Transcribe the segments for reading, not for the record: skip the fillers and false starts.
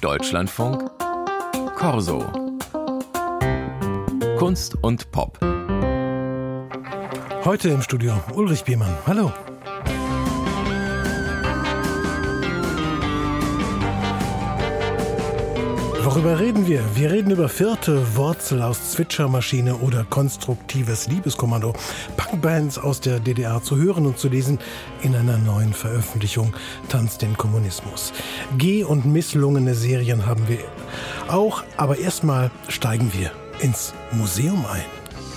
Deutschlandfunk Corso. Kunst und Pop. Heute im Studio Ulrich Biermann. Hallo. Worüber reden wir? Wir reden über Vierte, Wurzel aus Zwitschermaschine oder konstruktives Liebeskommando. Punkbands aus der DDR zu hören und zu lesen in einer neuen Veröffentlichung Tanz den Kommunismus. Geh- und misslungene Serien haben wir auch, aber erstmal steigen wir ins Museum ein.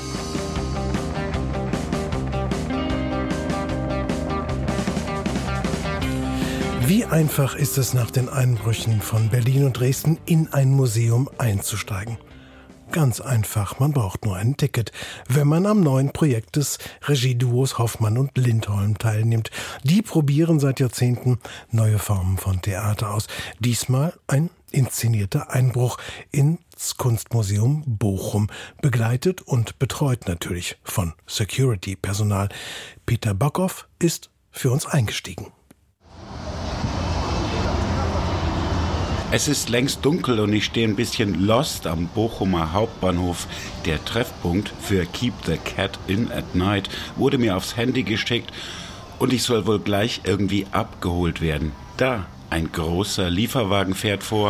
Wie einfach ist es nach den Einbrüchen von Berlin und Dresden in ein Museum einzusteigen? Ganz einfach, man braucht nur ein Ticket, wenn man am neuen Projekt des Regieduos Hoffmann und Lindholm teilnimmt. Die probieren seit Jahrzehnten neue Formen von Theater aus. Diesmal ein inszenierter Einbruch ins Kunstmuseum Bochum, begleitet und betreut natürlich von Security-Personal. Peter Bockhoff ist für uns eingestiegen. Es ist längst dunkel und ich stehe ein bisschen lost am Bochumer Hauptbahnhof. Der Treffpunkt für Keep the Cat in at Night wurde mir aufs Handy geschickt und ich soll wohl gleich irgendwie abgeholt werden. Da, ein großer Lieferwagen fährt vor.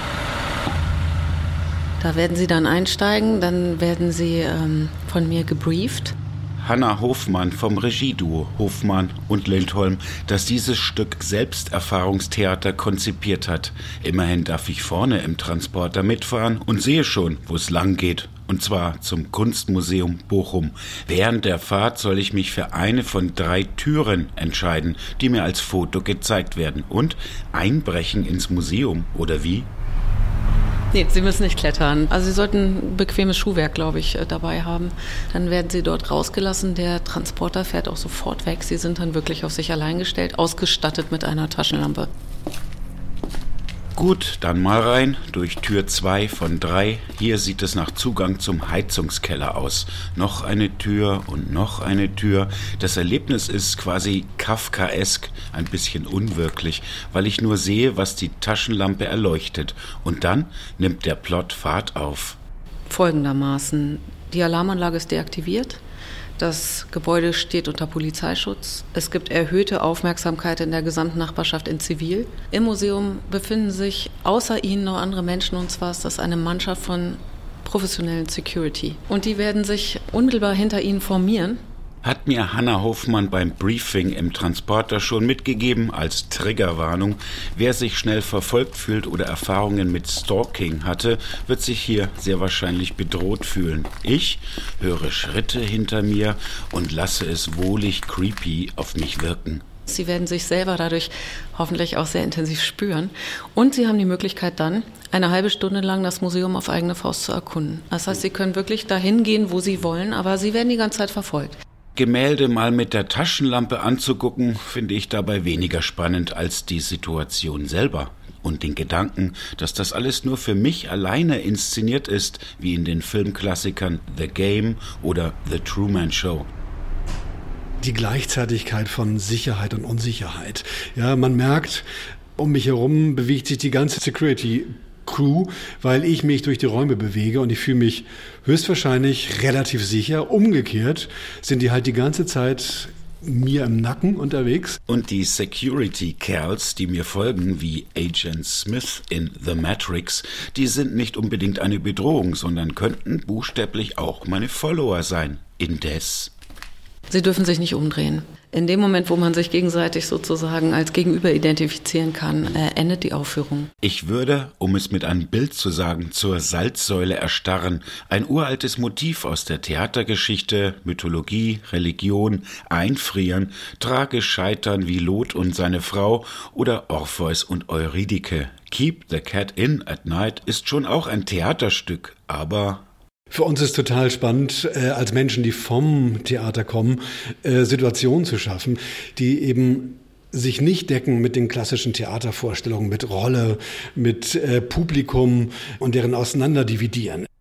Da werden Sie dann einsteigen, dann werden Sie von mir gebrieft. Hanna Hofmann vom Regieduo Hofmann und Lindholm, das dieses Stück Selbsterfahrungstheater konzipiert hat. Immerhin darf ich vorne im Transporter mitfahren und sehe schon, wo es lang geht. Und zwar zum Kunstmuseum Bochum. Während der Fahrt soll ich mich für eine von 3 Türen entscheiden, die mir als Foto gezeigt werden. Und einbrechen ins Museum, oder wie? Nee, Sie müssen nicht klettern. Also Sie sollten bequemes Schuhwerk, glaube ich, dabei haben. Dann werden Sie dort rausgelassen. Der Transporter fährt auch sofort weg. Sie sind dann wirklich auf sich allein gestellt, ausgestattet mit einer Taschenlampe. Gut, dann mal rein, durch Tür 2 von 3. Hier sieht es nach Zugang zum Heizungskeller aus. Noch eine Tür und noch eine Tür. Das Erlebnis ist quasi kafkaesk, ein bisschen unwirklich, weil ich nur sehe, was die Taschenlampe erleuchtet. Und dann nimmt der Plot Fahrt auf. Folgendermaßen: Die Alarmanlage ist deaktiviert. Das Gebäude steht unter Polizeischutz. Es gibt erhöhte Aufmerksamkeit in der gesamten Nachbarschaft in Zivil. Im Museum befinden sich außer Ihnen noch andere Menschen, und zwar ist das eine Mannschaft von professionellen Security. Und die werden sich unmittelbar hinter Ihnen formieren. Hat mir Hanna Hofmann beim Briefing im Transporter schon mitgegeben als Triggerwarnung. Wer sich schnell verfolgt fühlt oder Erfahrungen mit Stalking hatte, wird sich hier sehr wahrscheinlich bedroht fühlen. Ich höre Schritte hinter mir und lasse es wohlig creepy auf mich wirken. Sie werden sich selber dadurch hoffentlich auch sehr intensiv spüren. Und Sie haben die Möglichkeit dann, eine halbe Stunde lang das Museum auf eigene Faust zu erkunden. Das heißt, Sie können wirklich dahin gehen, wo Sie wollen, aber Sie werden die ganze Zeit verfolgt. Gemälde mal mit der Taschenlampe anzugucken, finde ich dabei weniger spannend als die Situation selber. Und den Gedanken, dass das alles nur für mich alleine inszeniert ist, wie in den Filmklassikern The Game oder The Truman Show. Die Gleichzeitigkeit von Sicherheit und Unsicherheit. Ja, man merkt, um mich herum bewegt sich die ganze Security-Crew, weil ich mich durch die Räume bewege und ich fühle mich höchstwahrscheinlich relativ sicher. Umgekehrt sind die halt die ganze Zeit mir im Nacken unterwegs. Und die Security-Kerls, die mir folgen, wie Agent Smith in The Matrix, die sind nicht unbedingt eine Bedrohung, sondern könnten buchstäblich auch meine Follower sein. Indes. Sie dürfen sich nicht umdrehen. In dem Moment, wo man sich gegenseitig sozusagen als Gegenüber identifizieren kann, endet die Aufführung. Ich würde, um es mit einem Bild zu sagen, zur Salzsäule erstarren. Ein uraltes Motiv aus der Theatergeschichte, Mythologie, Religion, einfrieren, tragisch scheitern wie Lot und seine Frau oder Orpheus und Eurydike. Keep the Cat in at Night ist schon auch ein Theaterstück, aber... Für uns ist total spannend, als Menschen, die vom Theater kommen, Situationen zu schaffen, die eben sich nicht decken mit den klassischen Theatervorstellungen, mit Rolle, mit Publikum und deren Auseinanderdividieren.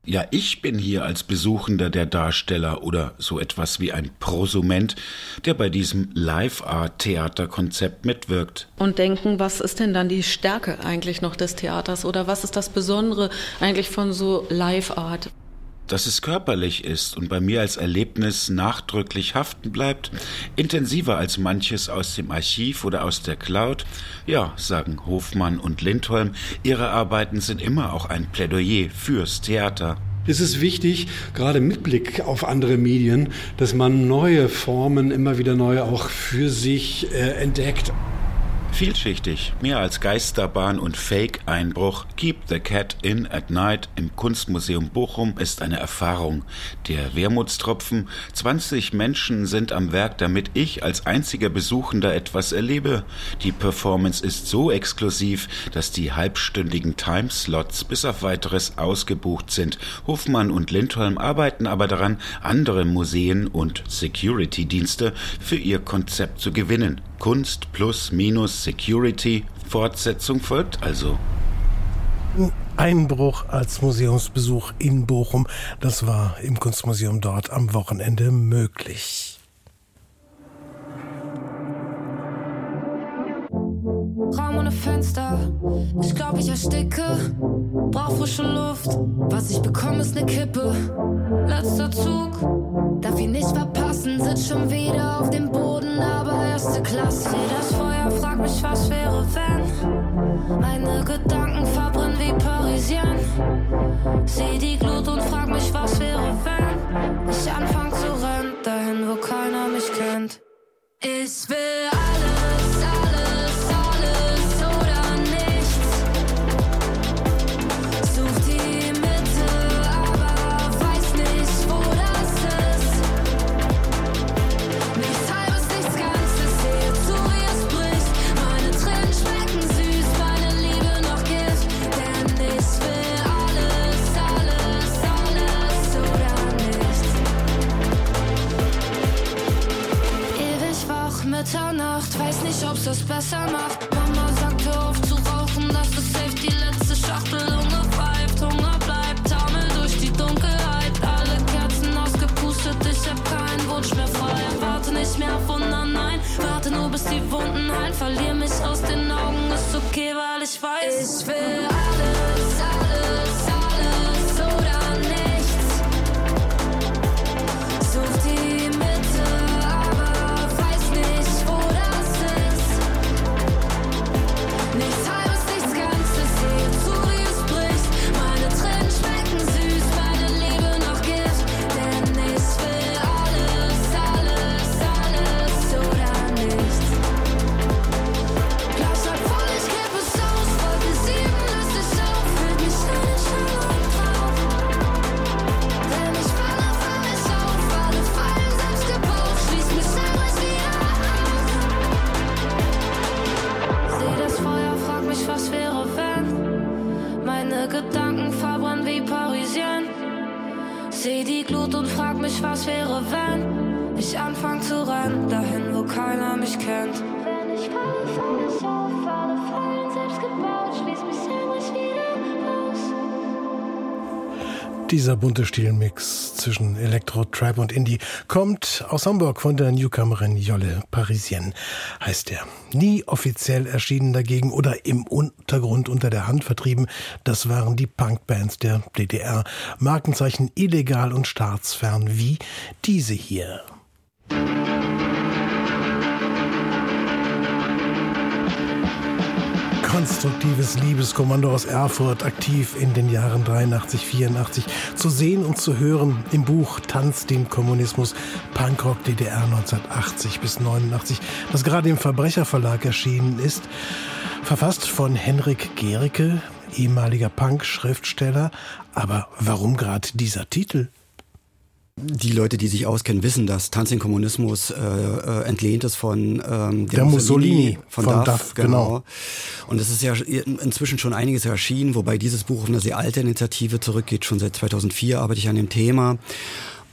Ja, ich bin hier als Besuchender der Darsteller oder so etwas wie ein Prosument, der bei diesem Live-Art-Theaterkonzept mitwirkt. Und denken, was ist denn dann die Stärke eigentlich noch des Theaters oder was ist das Besondere eigentlich von so Live-Art? Dass es körperlich ist und bei mir als Erlebnis nachdrücklich haften bleibt, intensiver als manches aus dem Archiv oder aus der Cloud. Ja, sagen Hofmann und Lindholm, ihre Arbeiten sind immer auch ein Plädoyer fürs Theater. Es ist wichtig, gerade mit Blick auf andere Medien, dass man neue Formen immer wieder neu auch für sich entdeckt. Vielschichtig, mehr als Geisterbahn und Fake-Einbruch, Keep the Cat in at Night im Kunstmuseum Bochum ist eine Erfahrung. Der Wermutstropfen, 20 Menschen sind am Werk, damit ich als einziger Besuchender etwas erlebe. Die Performance ist so exklusiv, dass die halbstündigen Timeslots bis auf Weiteres ausgebucht sind. Hofmann und Lindholm arbeiten aber daran, andere Museen und Security-Dienste für ihr Konzept zu gewinnen. Kunst plus minus Security. Fortsetzung folgt also. Einbruch als Museumsbesuch in Bochum, das war im Kunstmuseum dort am Wochenende möglich. Raum ohne Fenster, ich glaub, ich ersticke. Brauch frische Luft, was ich bekomme ist ne Kippe. Letzter Zug, darf ihn nicht verpassen. Sitz schon wieder auf dem Boden, aber erste Klasse. Seh das Feuer, frag mich, was wäre, wenn meine Gedanken verbrennen wie Parisien. Seh die Glut und frag mich, was wäre, wenn ich anfang zu rennen, dahin, wo keiner mich kennt. Ich will alles, alles, alles oder nichts. Such die Mitte, aber weiß nicht, wo das ist. Nichts Halbes, nichts Ganzes, sehe zu, wie es bricht. Meine Tränen schmecken süß, meine Liebe noch Gift. Denn ich will alles, alles, alles oder nichts. Ewig wach, Mitternacht, weiß nicht, ob's das besser macht. Mama sagt, hör auf zu rauchen, das ist safe die letzte Schachtel. Lunge pfeift, Hunger bleibt, taumel durch die Dunkelheit. Alle Kerzen ausgepustet, ich hab keinen Wunsch mehr frei. Warte nicht mehr auf Wunder, nein, warte nur bis die Wunden heilen. Verlier mich aus den Augen, ist okay, weil ich weiß, ich will alles, alles, alles oder nichts. Such die Mitte, aber weiß nicht, wo das ist. Nichts Halbes, nichts Ganzes, sehe zu, wie es bricht. Meine Tränen schmecken süß, meine Liebe noch Gift. Denn ich will alles, alles, alles oder nichts. Glas halb voll, ich kipp es aus. Wolke 7 löst dich auf, fühlt mich nicht allein drauf. Denn ich falle auf, alle Fallen selbst gebaut. Schließ mich selbst wieder auf. Seh das Feuer, frag mich, was wäre, wenn meine Gedanken verbrennen wie Parisien. Seh die Glut und frag mich, was wäre, wenn ich anfang zu rennen, dahin, wo keiner mich kennt. Wenn ich falle, fall ich auf, alle Fallen selbst gebaut, schließ mich selbst wieder aus. Dieser bunte Stilmix zwischen Elektro, Trap und Indie kommt aus Hamburg von der Newcomerin Jolle Parisienne, heißt er. Nie offiziell erschienen dagegen oder im Untergrund unter der Hand vertrieben, das waren die Punkbands der DDR. Markenzeichen illegal und staatsfern wie diese hier. Konstruktives Liebeskommando aus Erfurt, aktiv in den Jahren 83, 84, zu sehen und zu hören im Buch Tanz dem Kommunismus, Punkrock DDR 1980 bis 89, das gerade im Verbrecherverlag erschienen ist, verfasst von Henrik Gericke, ehemaliger Punk-Schriftsteller. Aber warum gerade dieser Titel? Die Leute, die sich auskennen, wissen, dass Tanz den Kommunismus entlehnt ist von der Mussolini von DAF, genau. Und es ist ja inzwischen schon einiges erschienen, wobei dieses Buch auf eine sehr alte Initiative zurückgeht. Schon seit 2004 arbeite ich an dem Thema.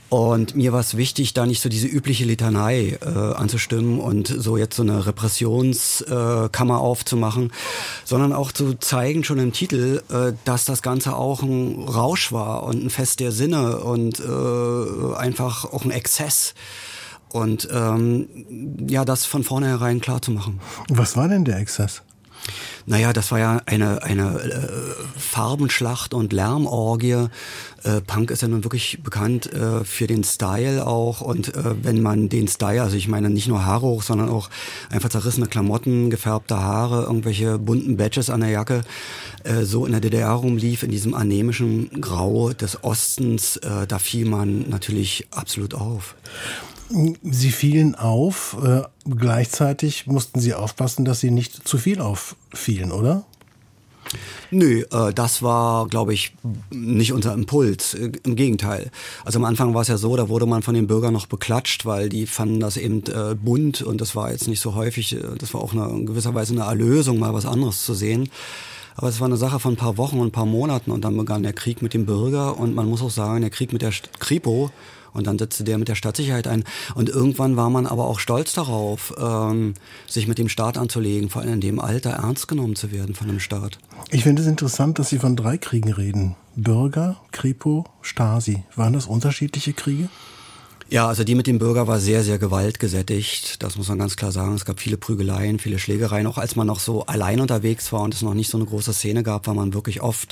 Und mir war es wichtig, da nicht so diese übliche Litanei anzustimmen und so jetzt so eine Repressionskammer aufzumachen, sondern auch zu zeigen schon im Titel, dass das Ganze auch ein Rausch war und ein Fest der Sinne und einfach auch ein Exzess. Und das von vornherein klar zu machen. Was war denn der Exzess? Naja, das war ja eine Farbenschlacht und Lärmorgie. Punk ist ja nun wirklich bekannt für den Style auch. Und wenn man den Style, also ich meine nicht nur Haare hoch, sondern auch einfach zerrissene Klamotten, gefärbte Haare, irgendwelche bunten Badges an der Jacke, so in der DDR rumlief, in diesem anemischen Grau des Ostens, da fiel man natürlich absolut auf. Sie fielen auf, gleichzeitig mussten Sie aufpassen, dass Sie nicht zu viel auffielen, oder? Nö, das war, glaube ich, nicht unser Impuls. Im Gegenteil. Also am Anfang war es ja so, da wurde man von den Bürgern noch beklatscht, weil die fanden das eben bunt und das war jetzt nicht so häufig. Das war auch in gewisser Weise eine Erlösung, mal was anderes zu sehen. Aber es war eine Sache von ein paar Wochen und ein paar Monaten und dann begann der Krieg mit dem Bürger und man muss auch sagen, der Krieg mit der Kripo. Und dann setzte der mit der Stadtsicherheit ein. Und irgendwann war man aber auch stolz darauf, sich mit dem Staat anzulegen, vor allem in dem Alter ernst genommen zu werden von dem Staat. Ich finde es interessant, dass Sie von 3 Kriegen reden. Bürger, Kripo, Stasi. Waren das unterschiedliche Kriege? Ja, also die mit dem Bürger war sehr, sehr gewaltgesättigt. Das muss man ganz klar sagen. Es gab viele Prügeleien, viele Schlägereien. Auch als man noch so allein unterwegs war und es noch nicht so eine große Szene gab, war man wirklich oft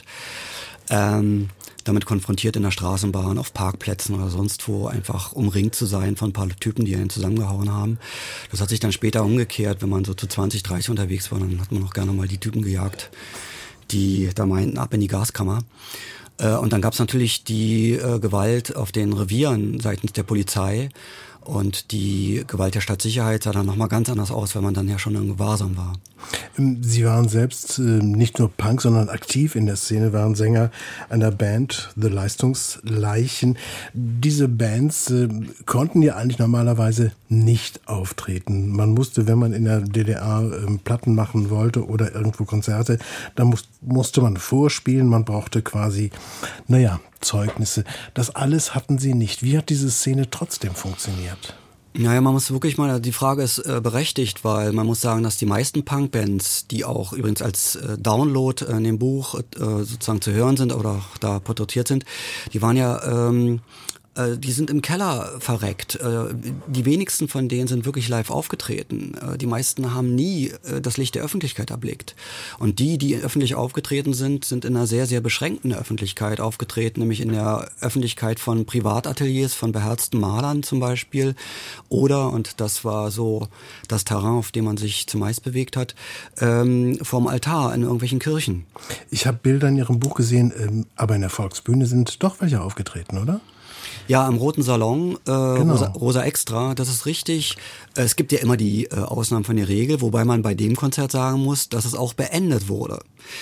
damit konfrontiert in der Straßenbahn, auf Parkplätzen oder sonst wo, einfach umringt zu sein von ein paar Typen, die einen zusammengehauen haben. Das hat sich dann später umgekehrt, wenn man so zu 20, 30 unterwegs war, dann hat man auch gerne mal die Typen gejagt, die da meinten, ab in die Gaskammer. Und dann gab's natürlich die Gewalt auf den Revieren seitens der Polizei. Und die Gewalt der Stadtsicherheit sah dann nochmal ganz anders aus, weil man dann ja schon in Gewahrsam war. Sie waren selbst nicht nur Punk, sondern aktiv in der Szene, waren Sänger einer Band, The Leistungsleichen. Diese Bands konnten ja eigentlich normalerweise nicht auftreten. Man musste, wenn man in der DDR Platten machen wollte oder irgendwo Konzerte, dann musste man vorspielen, man brauchte quasi, Zeugnisse. Das alles hatten sie nicht. Wie hat diese Szene trotzdem funktioniert? Naja, man muss wirklich mal, die Frage ist berechtigt, weil man muss sagen, dass die meisten Punkbands, die auch übrigens als Download in dem Buch sozusagen zu hören sind oder auch da porträtiert sind, die waren ja die sind im Keller verreckt. Die wenigsten von denen sind wirklich live aufgetreten. Die meisten haben nie das Licht der Öffentlichkeit erblickt. Und die öffentlich aufgetreten sind, sind in einer sehr, sehr beschränkten Öffentlichkeit aufgetreten, nämlich in der Öffentlichkeit von Privatateliers, von beherzten Malern zum Beispiel. Oder, und das war so das Terrain, auf dem man sich zumeist bewegt hat, vorm Altar in irgendwelchen Kirchen. Ich habe Bilder in Ihrem Buch gesehen, aber in der Volksbühne sind doch welche aufgetreten, oder? Ja, im Roten Salon, genau. Rosa Extra, das ist richtig. Es gibt ja immer die Ausnahmen von der Regel, wobei man bei dem Konzert sagen muss, dass es auch beendet wurde.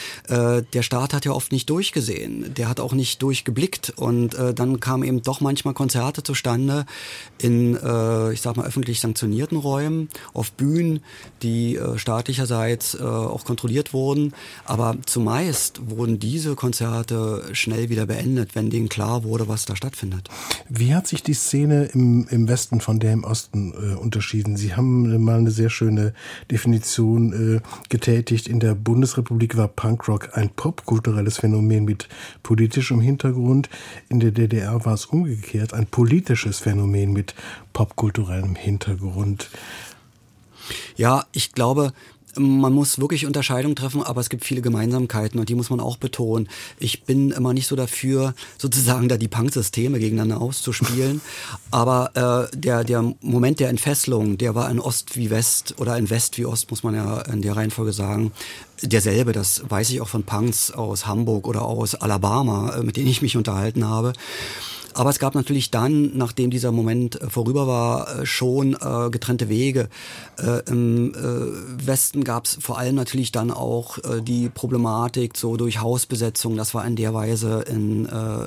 Der Staat hat ja oft nicht durchgesehen, der hat auch nicht durchgeblickt und dann kamen eben doch manchmal Konzerte zustande in, öffentlich sanktionierten Räumen, auf Bühnen, die staatlicherseits auch kontrolliert wurden, aber zumeist wurden diese Konzerte schnell wieder beendet, wenn denen klar wurde, was da stattfindet. Wie hat sich die Szene im Westen von der im Osten unterschieden? Sie haben mal eine sehr schöne Definition getätigt. In der Bundesrepublik war Punkrock ein popkulturelles Phänomen mit politischem Hintergrund. In der DDR war es umgekehrt, ein politisches Phänomen mit popkulturellem Hintergrund. Ja, ich glaube, man muss wirklich Unterscheidungen treffen, aber es gibt viele Gemeinsamkeiten und die muss man auch betonen. Ich bin immer nicht so dafür, sozusagen da die Punk-Systeme gegeneinander auszuspielen, aber der Moment der Entfesselung, der war in Ost wie West oder in West wie Ost, muss man ja in der Reihenfolge sagen, derselbe. Das weiß ich auch von Punks aus Hamburg oder aus Alabama, mit denen ich mich unterhalten habe. Aber es gab natürlich dann, nachdem dieser Moment vorüber war, schon getrennte Wege. Im Westen gab es vor allem natürlich dann auch die Problematik so durch Hausbesetzung. Das war in der Weise in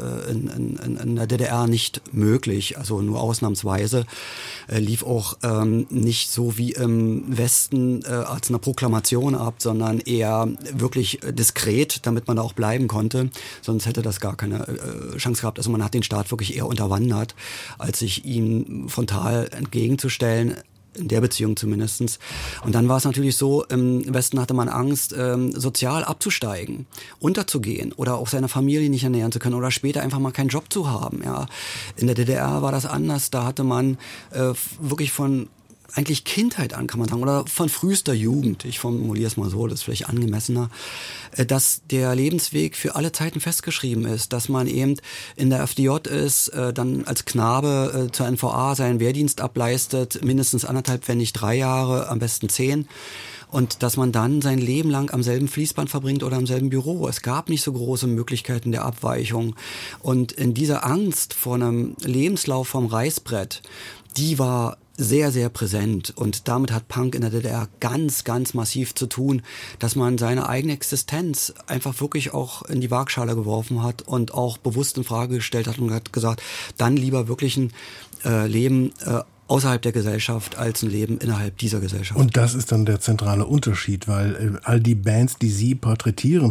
der DDR nicht möglich, also nur ausnahmsweise. Lief auch nicht so wie im Westen als eine Proklamation ab, sondern eher wirklich diskret, damit man da auch bleiben konnte. Sonst hätte das gar keine Chance gehabt. Also man hat den Staat wirklich wirklich eher unterwandert, als sich ihm frontal entgegenzustellen. In der Beziehung zumindestens. Und dann war es natürlich so, im Westen hatte man Angst, sozial abzusteigen, unterzugehen oder auch seine Familie nicht ernähren zu können oder später einfach mal keinen Job zu haben. Ja. In der DDR war das anders, da hatte man wirklich von eigentlich Kindheit an, kann man sagen, oder von frühester Jugend, ich formuliere es mal so, das ist vielleicht angemessener, dass der Lebensweg für alle Zeiten festgeschrieben ist, dass man eben in der FDJ ist, dann als Knabe zur NVA seinen Wehrdienst ableistet, mindestens 1,5, wenn nicht 3 Jahre, am besten 10. Und dass man dann sein Leben lang am selben Fließband verbringt oder am selben Büro. Es gab nicht so große Möglichkeiten der Abweichung. Und in dieser Angst vor einem Lebenslauf vom Reißbrett, die war sehr, sehr präsent. Und damit hat Punk in der DDR ganz, ganz massiv zu tun, dass man seine eigene Existenz einfach wirklich auch in die Waagschale geworfen hat und auch bewusst in Frage gestellt hat und hat gesagt, dann lieber wirklich ein Leben außerhalb der Gesellschaft als ein Leben innerhalb dieser Gesellschaft. Und das ist dann der zentrale Unterschied, weil all die Bands, die Sie porträtieren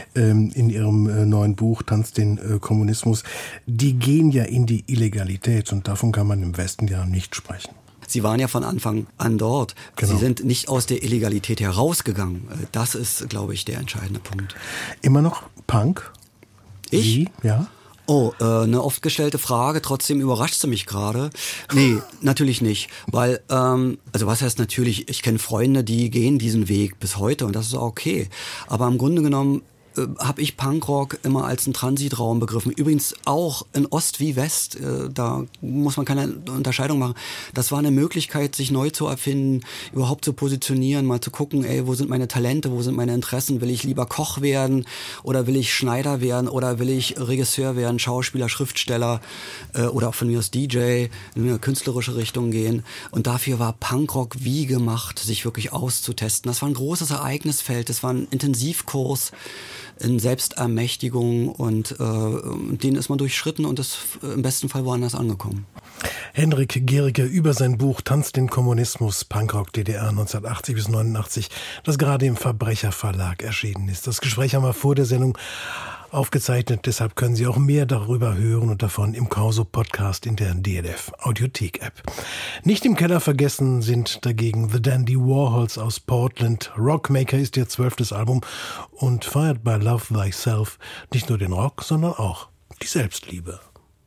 in Ihrem neuen Buch Tanz den Kommunismus, die gehen ja in die Illegalität und davon kann man im Westen ja nicht sprechen. Sie waren ja von Anfang an dort. Genau. Sie sind nicht aus der Illegalität herausgegangen. Das ist, glaube ich, der entscheidende Punkt. Immer noch Punk? Ich? Sie? Ja. Oh, eine oft gestellte Frage, trotzdem überrascht sie mich gerade. Nee, natürlich nicht, weil, also was heißt natürlich, ich kenne Freunde, die gehen diesen Weg bis heute und das ist auch okay. Aber im Grunde genommen habe ich Punkrock immer als einen Transitraum begriffen. Übrigens auch in Ost wie West, da muss man keine Unterscheidung machen. Das war eine Möglichkeit, sich neu zu erfinden, überhaupt zu positionieren, mal zu gucken, ey, wo sind meine Talente, wo sind meine Interessen? Will ich lieber Koch werden oder will ich Schneider werden oder will ich Regisseur werden, Schauspieler, Schriftsteller oder auch von mir aus DJ, in eine künstlerische Richtung gehen. Und dafür war Punkrock wie gemacht, sich wirklich auszutesten. Das war ein großes Ereignisfeld, das war ein Intensivkurs in Selbstermächtigung und den ist man durchschritten und ist im besten Fall woanders angekommen. Henrik Gericke über sein Buch Tanz den Kommunismus, Punkrock DDR 1980 bis 89, das gerade im Verbrecherverlag erschienen ist. Das Gespräch haben wir vor der Sendung aufgezeichnet, deshalb können Sie auch mehr darüber hören und davon im Corso-Podcast in der DLF Audiothek-App. Nicht im Keller vergessen sind dagegen The Dandy Warhols aus Portland. Rockmaker ist ihr 12. Album und feiert bei Love Thyself nicht nur den Rock, sondern auch die Selbstliebe.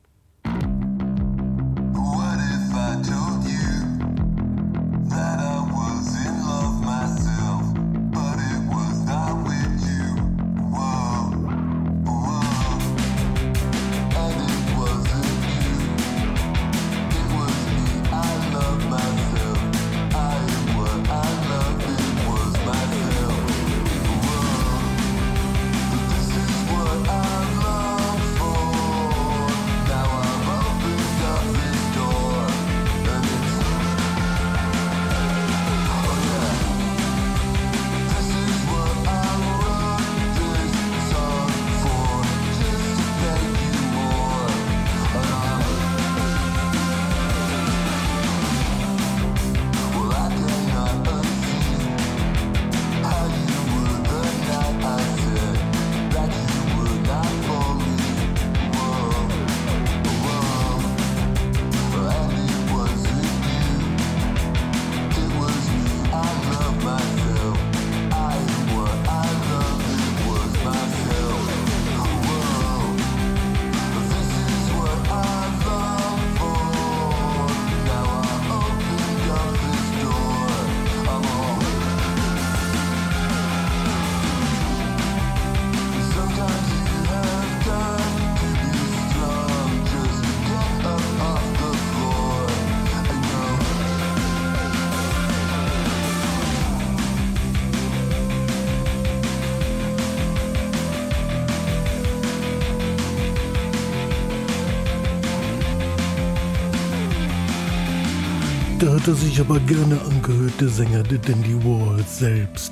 Da hat er sich aber gerne angehört, der Sänger der Dandy Warhols selbst.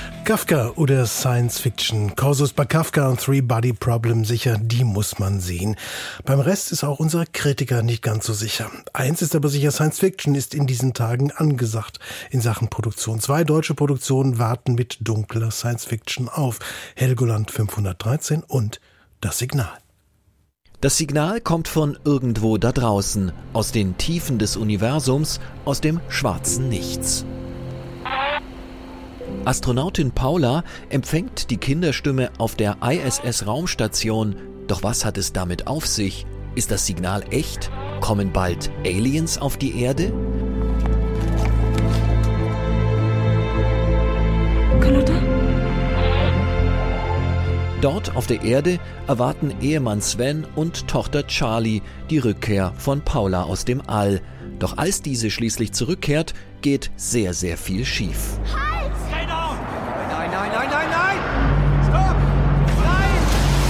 Kafka oder Science Fiction. Corsos bei Kafka und Three Body Problem sicher, die muss man sehen. Beim Rest ist auch unser Kritiker nicht ganz so sicher. Eins ist aber sicher, Science Fiction ist in diesen Tagen angesagt in Sachen Produktion. 2 deutsche Produktionen warten mit dunkler Science Fiction auf. Helgoland 513 und Das Signal. Das Signal kommt von irgendwo da draußen, aus den Tiefen des Universums, aus dem schwarzen Nichts. Astronautin Paula empfängt die Kinderstimme auf der ISS-Raumstation. Doch was hat es damit auf sich? Ist das Signal echt? Kommen bald Aliens auf die Erde? Carlotta? Dort auf der Erde erwarten Ehemann Sven und Tochter Charlie die Rückkehr von Paula aus dem All. Doch als diese schließlich zurückkehrt, geht sehr, sehr viel schief. Halt! Genau! Nein, nein, nein, nein, nein! Stopp! Nein!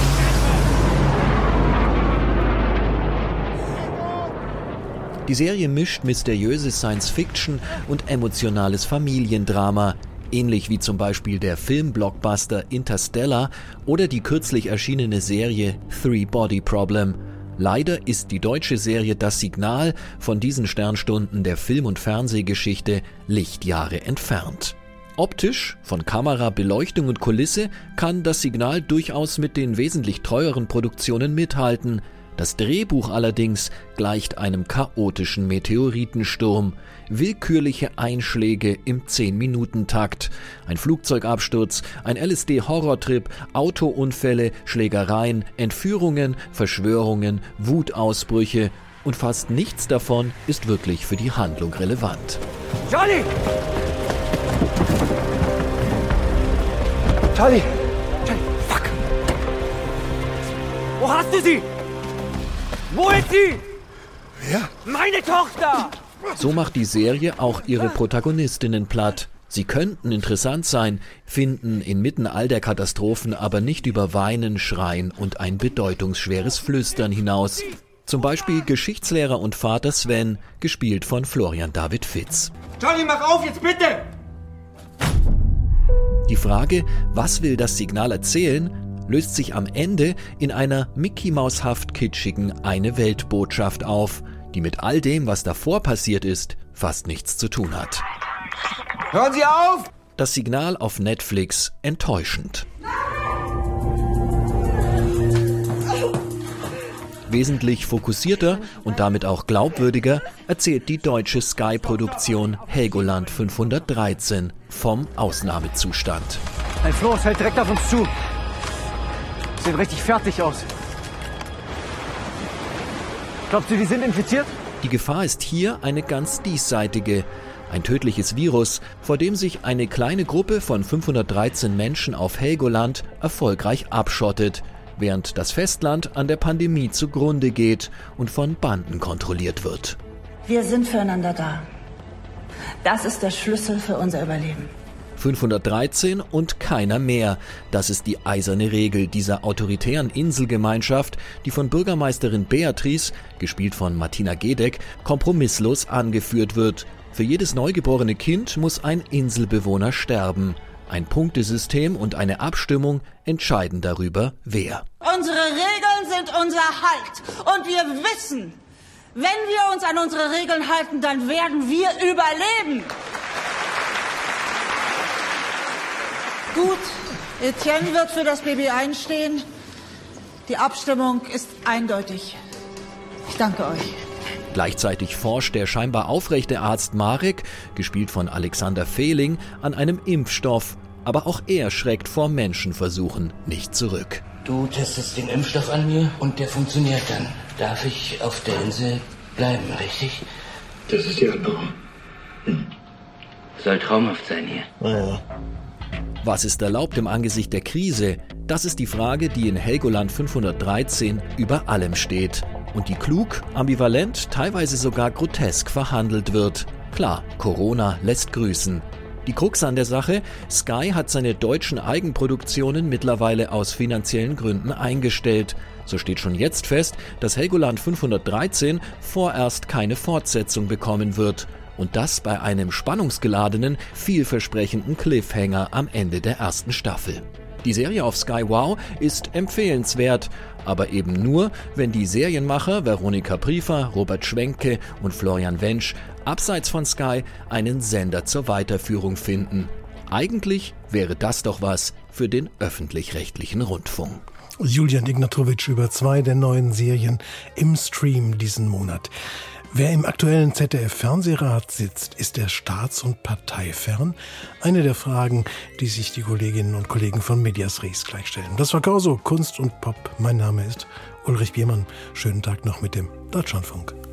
Die Serie mischt mysteriöse Science-Fiction und emotionales Familiendrama. Ähnlich wie zum Beispiel der Film-Blockbuster Interstellar oder die kürzlich erschienene Serie Three Body Problem. Leider ist die deutsche Serie Das Signal von diesen Sternstunden der Film- und Fernsehgeschichte Lichtjahre entfernt. Optisch, von Kamera, Beleuchtung und Kulisse, kann Das Signal durchaus mit den wesentlich teuren Produktionen mithalten. Das Drehbuch allerdings gleicht einem chaotischen Meteoritensturm. Willkürliche Einschläge im 10-Minuten-Takt. Ein Flugzeugabsturz, ein LSD-Horrortrip, Autounfälle, Schlägereien, Entführungen, Verschwörungen, Wutausbrüche. Und fast nichts davon ist wirklich für die Handlung relevant. Charlie! Charlie! Charlie! Fuck! Wo hast du sie? Wo ist sie? Wer? Meine Tochter! So macht die Serie auch ihre Protagonistinnen platt. Sie könnten interessant sein, finden inmitten all der Katastrophen aber nicht über Weinen, Schreien und ein bedeutungsschweres Flüstern hinaus. Zum Beispiel Geschichtslehrer und Vater Sven, gespielt von Florian David Fitz. Charlie, mach auf, jetzt bitte! Die Frage, was will das Signal erzählen, löst sich am Ende in einer Mickey-Maus-haft kitschigen Eine-Welt-Botschaft auf, die mit all dem, was davor passiert ist, fast nichts zu tun hat. Hören Sie auf! Das Signal auf Netflix enttäuschend. Wesentlich fokussierter und damit auch glaubwürdiger erzählt die deutsche Sky-Produktion Helgoland 513 vom Ausnahmezustand. Ein Floß fällt direkt auf uns zu. Sieht richtig fertig aus. Glaubst du, die sind infiziert? Die Gefahr ist hier eine ganz diesseitige. Ein tödliches Virus, vor dem sich eine kleine Gruppe von 513 Menschen auf Helgoland erfolgreich abschottet, während das Festland an der Pandemie zugrunde geht und von Banden kontrolliert wird. Wir sind füreinander da. Das ist der Schlüssel für unser Überleben. 513 und keiner mehr. Das ist die eiserne Regel dieser autoritären Inselgemeinschaft, die von Bürgermeisterin Beatrice, gespielt von Martina Gedeck, kompromisslos angeführt wird. Für jedes neugeborene Kind muss ein Inselbewohner sterben. Ein Punktesystem und eine Abstimmung entscheiden darüber, wer. Unsere Regeln sind unser Halt. Und wir wissen, wenn wir uns an unsere Regeln halten, dann werden wir überleben. Gut, Etienne wird für das Baby einstehen. Die Abstimmung ist eindeutig. Ich danke euch. Gleichzeitig forscht der scheinbar aufrechte Arzt Marek, gespielt von Alexander Fehling, an einem Impfstoff. Aber auch er schreckt vor Menschenversuchen nicht zurück. Du testest den Impfstoff an mir und der funktioniert dann. Darf ich auf der Insel bleiben, richtig? Das ist die Antwort. Soll traumhaft sein hier. Ja. Was ist erlaubt im Angesicht der Krise? Das ist die Frage, die in Helgoland 513 über allem steht und die klug, ambivalent, teilweise sogar grotesk verhandelt wird. Klar, Corona lässt grüßen. Die Krux an der Sache: Sky hat seine deutschen Eigenproduktionen mittlerweile aus finanziellen Gründen eingestellt. So steht schon jetzt fest, dass Helgoland 513 vorerst keine Fortsetzung bekommen wird. Und das bei einem spannungsgeladenen, vielversprechenden Cliffhanger am Ende der ersten Staffel. Die Serie auf Sky Wow ist empfehlenswert, aber eben nur, wenn die Serienmacher Veronika Priefer, Robert Schwenke und Florian Wensch abseits von Sky einen Sender zur Weiterführung finden. Eigentlich wäre das doch was für den öffentlich-rechtlichen Rundfunk. Julian Ignatowitsch über 2 der neuen Serien im Stream diesen Monat. Wer im aktuellen ZDF-Fernsehrat sitzt, ist er staats- und parteifern? Eine der Fragen, die sich die Kolleginnen und Kollegen von Medias Res gleich stellen. Das war Corso, Kunst und Pop. Mein Name ist Ulrich Biermann. Schönen Tag noch mit dem Deutschlandfunk.